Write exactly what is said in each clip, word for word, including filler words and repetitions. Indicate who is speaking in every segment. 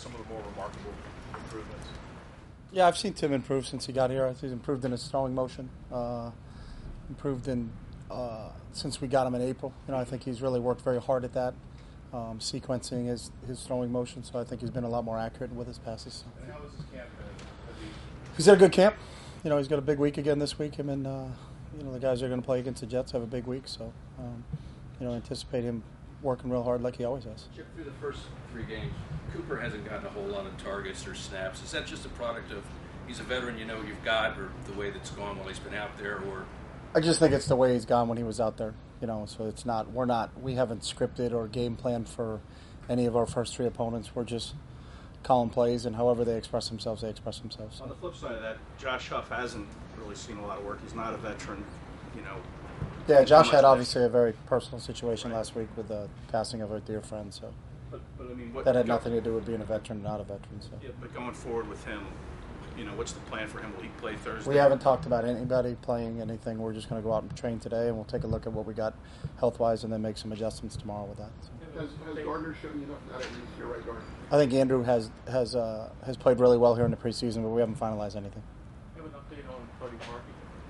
Speaker 1: some of the more remarkable improvements?
Speaker 2: Yeah, I've seen Tim improve since he got here. He's improved in his throwing motion, uh, improved in uh, since we got him in April. You know, I think he's really worked very hard at that, um, sequencing his, his throwing motion. So I think he's been a lot more accurate with his passes.
Speaker 1: And how was his camp?
Speaker 2: He's had a good camp. You know, he's got a big week again this week. Him and uh, you know the guys that are going to play against the Jets have a big week. So um, you know, anticipate him working real hard like he always has.
Speaker 3: Chip, through the first three games, Cooper hasn't gotten a whole lot of targets or snaps. Is that just a product of he's a veteran, you know what you've got, or the way that's gone while he's been out there, or?
Speaker 2: I just think it's the way he's gone when he was out there. You know, so it's not we're not we haven't scripted or game planned for any of our first three opponents. We're just calling plays, and however they express themselves, they express themselves.
Speaker 1: On the flip side of that, Josh Huff hasn't really seen a lot of work. He's not a veteran, you know.
Speaker 2: Yeah, Josh had obviously a very personal situation right. last week with the passing of a dear friend. So
Speaker 1: but, but, I mean, what,
Speaker 2: that had nothing to do with being a veteran, not a veteran. So.
Speaker 1: Yeah, but going forward with him, you know, what's the plan for him? Will he play Thursday?
Speaker 2: We haven't talked about anybody playing anything. We're just going to go out and train today, and we'll take a look at what we got health-wise and then make some adjustments tomorrow with that. So.
Speaker 4: Has, has Gardner shown enough now that he's your right guard?
Speaker 2: I think Andrew has has uh, has played really well here in the preseason, but we haven't finalized anything.
Speaker 1: Do you have an update on Freddie Parkey?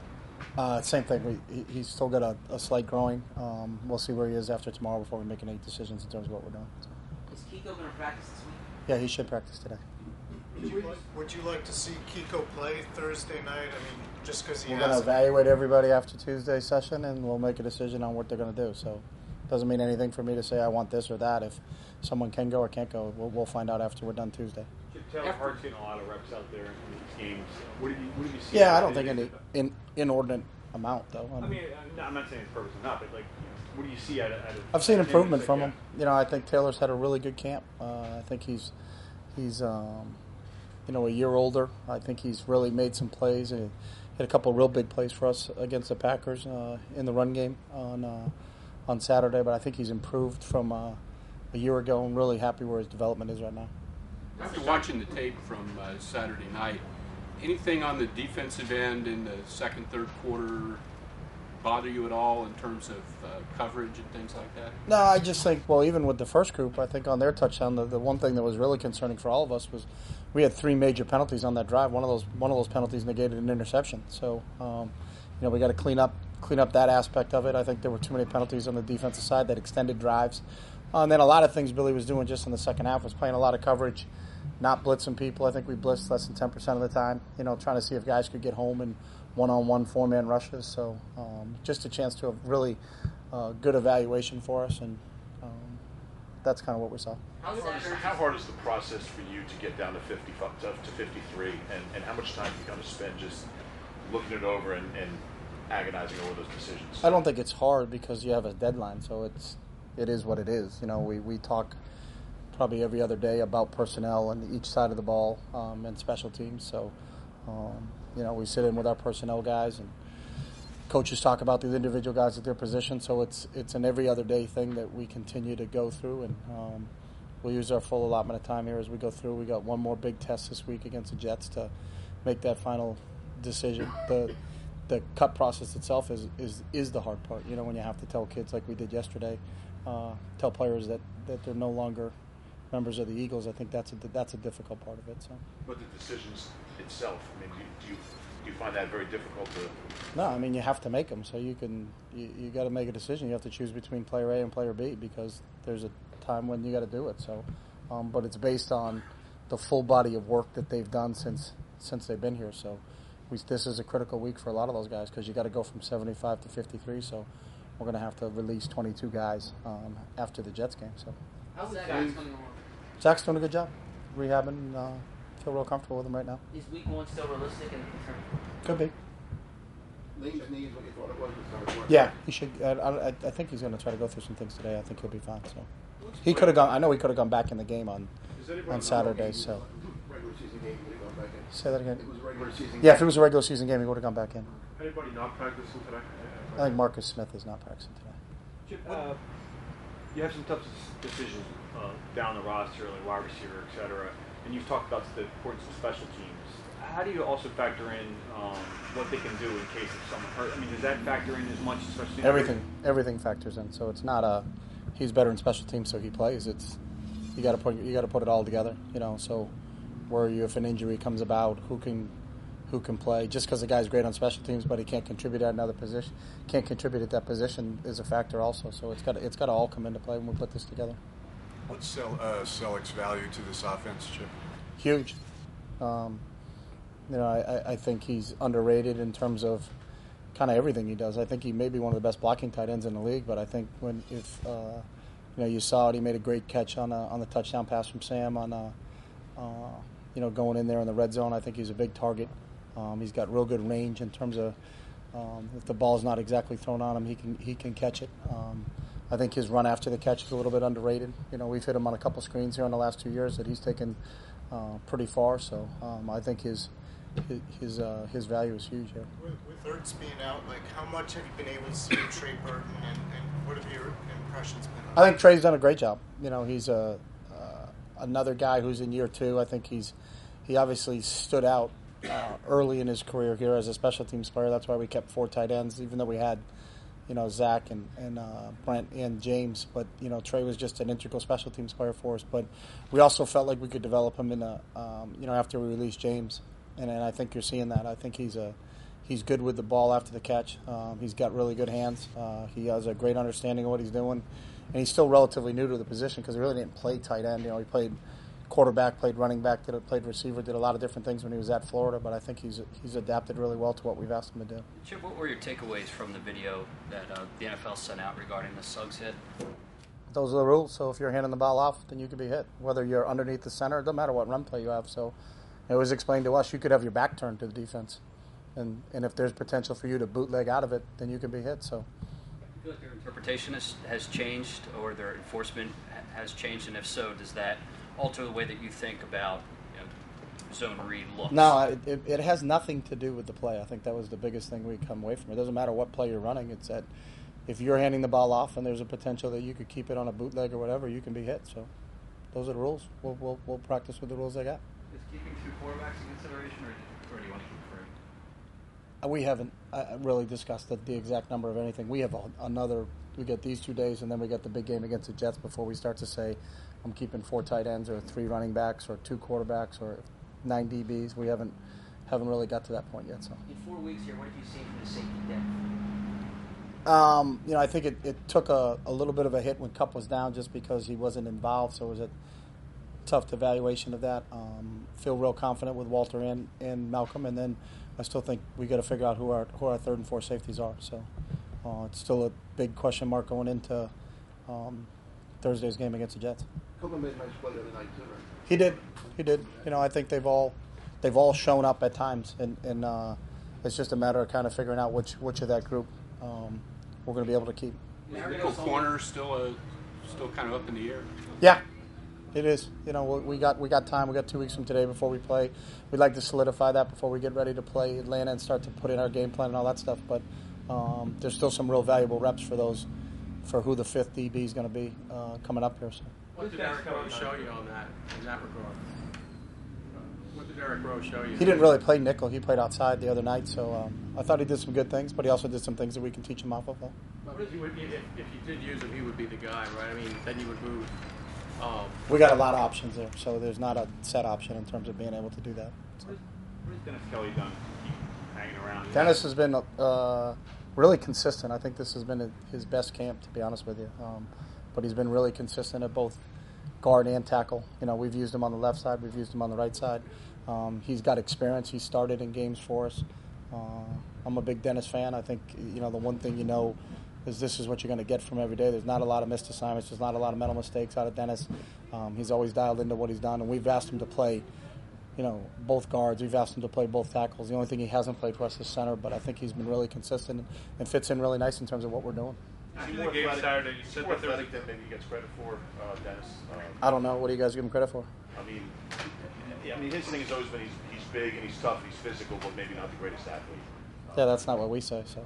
Speaker 2: Uh, same thing. We, he, he's still got a, a slight growing. Um, we'll see where he is after tomorrow before we make any decisions in terms of what we're doing. So.
Speaker 5: Is Kiko going to practice this week?
Speaker 2: Yeah, he should practice today.
Speaker 6: Would you, like, would you like to see Kiko play Thursday night? I mean, just because he
Speaker 2: We're
Speaker 6: has...
Speaker 2: going to evaluate everybody after Tuesday's session, and we'll make a decision on what they're going to do. So it doesn't mean anything for me to say I want this or that. If someone can go or can't go, we'll, we'll find out after we're done Tuesday.
Speaker 7: Taylor Hart's getting a lot of reps out there in these games. What did you, what did you see?
Speaker 2: Yeah, I don't think any in, inordinate amount, though.
Speaker 7: I mean, I'm not saying it's purposely not, but like, what do you see out of? Out of
Speaker 2: I've seen improvement from
Speaker 7: yeah.
Speaker 2: him. You know, I think Taylor's had a really good camp. Uh, I think he's he's um, you know a year older. I think he's really made some plays and hit a couple of real big plays for us against the Packers uh, in the run game on uh, on Saturday. But I think he's improved from uh, a year ago, and really happy where his development is right now.
Speaker 8: After watching the tape from uh, Saturday night, anything on the defensive end in the second, third quarter bother you at all in terms of uh, coverage and things like that?
Speaker 2: No, I just think, well, even with the first group, I think on their touchdown, the, the one thing that was really concerning for all of us was we had three major penalties on that drive. One of those one of those penalties negated an interception. So, um, you know, we got to clean up clean up that aspect of it. I think there were too many penalties on the defensive side that extended drives. Uh, and then a lot of things Billy was doing just in the second half was playing a lot of coverage, not blitzing people. I think we blitzed less than ten percent of the time, you know, trying to see if guys could get home in one-on-one four-man rushes. So um, just a chance to have really uh, good evaluation for us, and um, that's kind of what we saw.
Speaker 9: How hard, is, how hard is the process for you to get down to fifty to fifty-three, and, and how much time are you going to spend just looking it over and, and agonizing over those decisions?
Speaker 2: I don't think it's hard because you have a deadline, so it's it is what it is. You know, we, we talk probably every other day about personnel on each side of the ball um, and special teams. So, um, you know, we sit in with our personnel guys, and coaches talk about the individual guys at their position. So it's it's an every other day thing that we continue to go through, and um, we'll use our full allotment of time here as we go through. We got one more big test this week against the Jets to make that final decision. The the cut process itself is, is, is the hard part. You know, when you have to tell kids like we did yesterday, uh, tell players that, that they're no longer members of the Eagles. I think that's a that's a difficult part of it. So,
Speaker 9: but the decisions itself, I mean, do you, do you, do you find that very difficult to?
Speaker 2: No, I mean you have to make them. So you can you, you got to make a decision. You have to choose between player A and player B because there's a time when you got to do it. So, um, but it's based on the full body of work that they've done since since they've been here. So, we, this is a critical week for a lot of those guys because you got to go from seventy-five to fifty-three. So, we're going to have to release twenty-two guys um, after the Jets game. So,
Speaker 5: how's Zach coming along?
Speaker 2: Zach's doing a good job, rehabbing. Uh, feel real comfortable with him right now.
Speaker 5: Is week one still realistic in terms?
Speaker 2: Could be.
Speaker 4: Lane's knee is what you thought it was.
Speaker 2: Yeah, he should. I, I, I think he's going to try to go through some things today. I think he'll be fine. So he could have gone. I know he could have gone back in the game on on Saturday. So
Speaker 4: Regular season game, would he gone back in?
Speaker 2: Say that again.
Speaker 4: It was a regular season.
Speaker 2: Yeah, if it was a regular season game, he would have gone back in.
Speaker 7: Anybody not practicing today?
Speaker 2: I think Marcus Smith is not practicing today.
Speaker 7: Chip, uh, you have some tough decisions uh, down the roster, like wide receiver, et cetera, and you've talked about the importance of special teams. How do you also factor in um, what they can do in case of someone hurt? I mean, does that factor in as much, especially
Speaker 2: everything? Everything factors in. So it's not a he's better in special teams, so he plays. It's you got to put you got to put it all together. You know, so where you if an injury comes about, who can who can play? Just because the guy's great on special teams, but he can't contribute at another position, can't contribute at that position is a factor also. So it's got it's got to all come into play when we put this together.
Speaker 10: What's Sel- uh, Selleck's value to this offense, Chip?
Speaker 2: Huge. Um, you know, I, I think he's underrated in terms of kind of everything he does. I think he may be one of the best blocking tight ends in the league, but I think when if uh, you know you saw it, he made a great catch on a, on the touchdown pass from Sam on a, uh, you know going in there in the red zone. I think he's a big target. Um, he's got real good range in terms of um, if the ball's not exactly thrown on him, he can he can catch it. Um, I think his run after the catch is a little bit underrated. You know, we've hit him on a couple screens here in the last two years that he's taken uh, pretty far. So um, I think his his his, uh, his value is huge here.
Speaker 6: With, with Ertz being out, like how much have you been able to see of Trey Burton, and, and what have your impressions been?
Speaker 2: I think Trey's done a great job. You know, he's a uh, another guy who's in year two. I think he's he obviously stood out uh, early in his career here as a special teams player. That's why we kept four tight ends, even though we had, you know, Zach and, and uh, Brent and James. But, you know, Trey was just an integral special teams player for us. But we also felt like we could develop him in a, um, you know, after we released James. And, and I think you're seeing that. I think he's a he's good with the ball after the catch. Um, he's got really good hands. Uh, he has a great understanding of what he's doing. And he's still relatively new to the position because he really didn't play tight end. You know, he played quarterback, played running back, did played receiver, did a lot of different things when he was at Florida. But I think he's he's adapted really well to what we've asked him to do.
Speaker 11: Chip, what were your takeaways from the video that uh, the N F L sent out regarding the Suggs hit?
Speaker 2: Those are the rules. So if you're handing the ball off, then you can be hit. Whether you're underneath the center, it doesn't matter what run play you have. So it was explained to us you could have your back turned to the defense. And and if there's potential for you to bootleg out of it, then you can be hit. So
Speaker 11: I feel like their interpretation has, has changed, or their enforcement ha- has changed, and if so, does that alter the way that you think about, you know, zone read looks?
Speaker 2: No, it, it, it has nothing to do with the play. I think that was the biggest thing we come away from. It doesn't matter what play you're running. It's that if you're handing the ball off and there's a potential that you could keep it on a bootleg or whatever, you can be hit. So those are the rules. We'll we'll, we'll practice with the rules they got.
Speaker 12: Is keeping two quarterbacks a consideration, or, or do you want to keep three?
Speaker 2: We haven't uh, really discussed the, the exact number of anything. We have a, another. We get these two days, and then we get the big game against the Jets before we start to say, I'm keeping four tight ends or three running backs or two quarterbacks or nine D Bs. We haven't haven't really got to that point yet. So
Speaker 5: In four weeks here, what have you seen from the safety depth?
Speaker 2: Um, you know, I think it, it took a, a little bit of a hit when Kupp was down just because he wasn't involved, so it was a tough evaluation of that. Um, feel real confident with Walter and, and Malcolm, and then I still think we got to figure out who our who our third and fourth safeties are. So uh, it's still a big question mark going into um, Thursday's game against the Jets.
Speaker 4: Copeland made a nice play the other night too, right?
Speaker 2: He did, he did. You know, I think they've all they've all shown up at times, and, and uh, it's just a matter of kind of figuring out which which of that group um, we're going to be able to keep.
Speaker 8: Is nickel corner still a still kind of up in the air?
Speaker 2: Yeah, it is. You know, we got we got time. We got two weeks from today before we play. We'd like to solidify that before we get ready to play Atlanta and start to put in our game plan and all that stuff. But um, there's still some real valuable reps for those, for who the fifth D B is going to be uh, coming up here. So.
Speaker 13: What did Derek Rowe show you on that, in that regard? What did Derek Rowe show you?
Speaker 2: He didn't really play nickel. He played outside the other night, so um, I thought he did some good things, but he also did some things that we can teach him off of. Though.
Speaker 13: But if you, would, if, if you did use him, he would be the guy, right? I mean, then you would move. Um,
Speaker 2: We got a lot of options there, so there's not a set option in terms of being able to do that. So.
Speaker 7: What has Dennis Kelly done to keep hanging around?
Speaker 2: Dennis has been uh, really consistent. I think this has been his best camp, to be honest with you. Um, but he's been really consistent at both guard and tackle. You know, we've used him on the left side, we've used him on the right side. Um, he's got experience. He started in games for us. Uh, I'm a big Dennis fan. I think, you know, the one thing you know is this is what you're going to get from every day. There's not a lot of missed assignments. There's not a lot of mental mistakes out of Dennis. Um, he's always dialed into what he's done, and we've asked him to play, you know, both guards. We've asked him to play both tackles. The only thing he hasn't played for us is center, but I think he's been really consistent and fits in really nice in terms of what we're doing.
Speaker 9: After the game Saturday, you said that there was that maybe he gets credit for, uh, Dennis. Uh,
Speaker 2: I don't know. What do you guys give him credit for?
Speaker 9: I mean, yeah, I mean, his thing has always been he's, he's big and he's tough, he's physical, but maybe not the greatest athlete.
Speaker 2: Yeah, that's not what we say. So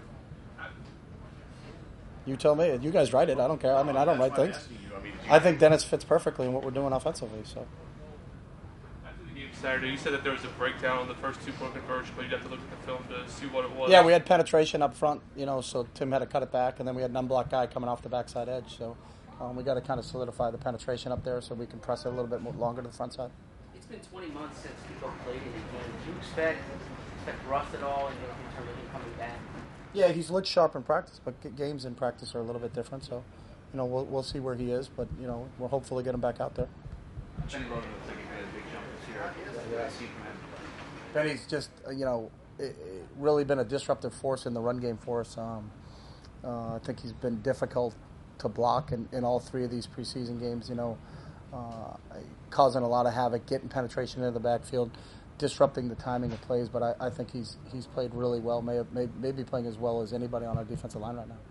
Speaker 2: you tell me. You guys write it. I don't care. I mean, I don't write things.
Speaker 9: I, mean,
Speaker 2: I think Dennis fits perfectly in what we're doing offensively. So.
Speaker 12: After the game Saturday, you said that there was a breakdown on the first two point conversion, but you'd have to look at the film to see what it was.
Speaker 2: Yeah, we had penetration up front, you know, so Tim had to cut it back, and then we had an unblocked guy coming off the backside edge. So Um, we got to kind of solidify the penetration up there so we can press it a little bit more longer to the front side.
Speaker 5: It's been twenty months since Kiko played in a game. Do you expect, expect rust at all in, in terms of him coming back?
Speaker 2: Yeah, he's looked sharp in practice, but g- games in practice are a little bit different. So, you know, we'll we'll see where he is, but you know, we'll hopefully get him back out there.
Speaker 7: Benny Logan looks like he made a big jump this year. What do you see from him?
Speaker 2: Benny's just, uh, you know, it, it really been a disruptive force in the run game for us. Um, uh, I think he's been difficult to block in, in all three of these preseason games, you know, uh, causing a lot of havoc, getting penetration into the backfield, disrupting the timing of plays. But I, I think he's he's played really well, may have, may, maybe playing as well as anybody on our defensive line right now.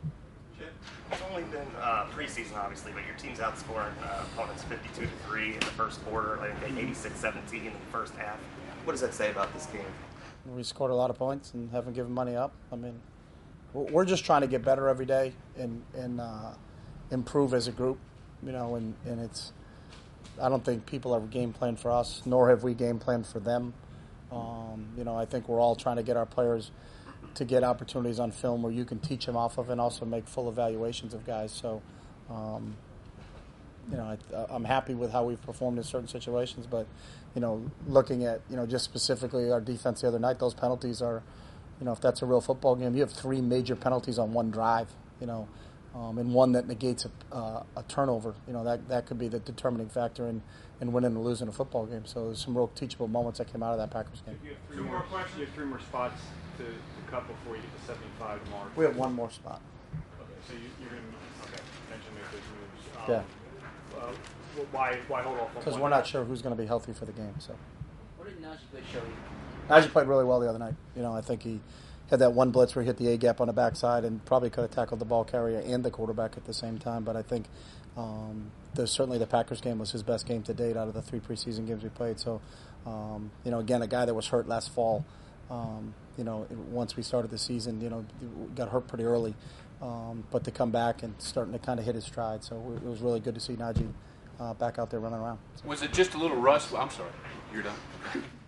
Speaker 14: It's only been uh, preseason, obviously, but your team's outscoring uh, opponents fifty-two to three in the first quarter, like eighty-six seventeen in the first half. What does that say about this game?
Speaker 2: We scored a lot of points and haven't given money up. I mean, we're just trying to get better every day and and uh, improve as a group, you know. And, and it's, I don't think people have game planned for us, nor have we game planned for them. Um, you know, I think we're all trying to get our players to get opportunities on film where you can teach them off of and also make full evaluations of guys. So, um, you know, I, I'm happy with how we've performed in certain situations, but, you know, looking at, you know, just specifically our defense the other night, those penalties are, you know, if that's a real football game, you have three major penalties on one drive, you know, um, and one that negates a, uh, a turnover. You know, that that could be the determining factor in, in winning or losing a football game. So there's some real teachable moments that came out of that Packers game.
Speaker 7: You have three more questions. You have three more spots to, to cut before you get the seventy-five mark.
Speaker 2: We have one more spot.
Speaker 7: Okay, so you, you're going to okay, potentially make those moves. Um,
Speaker 2: Yeah.
Speaker 7: Uh, well, why why hold off? on
Speaker 2: Because
Speaker 7: one
Speaker 2: we're
Speaker 7: guy?
Speaker 2: not sure who's going to be healthy for the game. So
Speaker 5: What did Najee Goode show you?
Speaker 2: Najee played really well the other night. You know, I think he had that one blitz where he hit the A gap on the backside and probably could have tackled the ball carrier and the quarterback at the same time. But I think um, there's certainly the Packers game was his best game to date out of the three preseason games we played. So, um, you know, again, a guy that was hurt last fall. Um, you know, once we started the season, you know, got hurt pretty early. Um, but to come back and starting to kind of hit his stride. So it was really good to see Najee uh, back out there running around. So.
Speaker 8: Was it just a little rust? I'm sorry. You're done.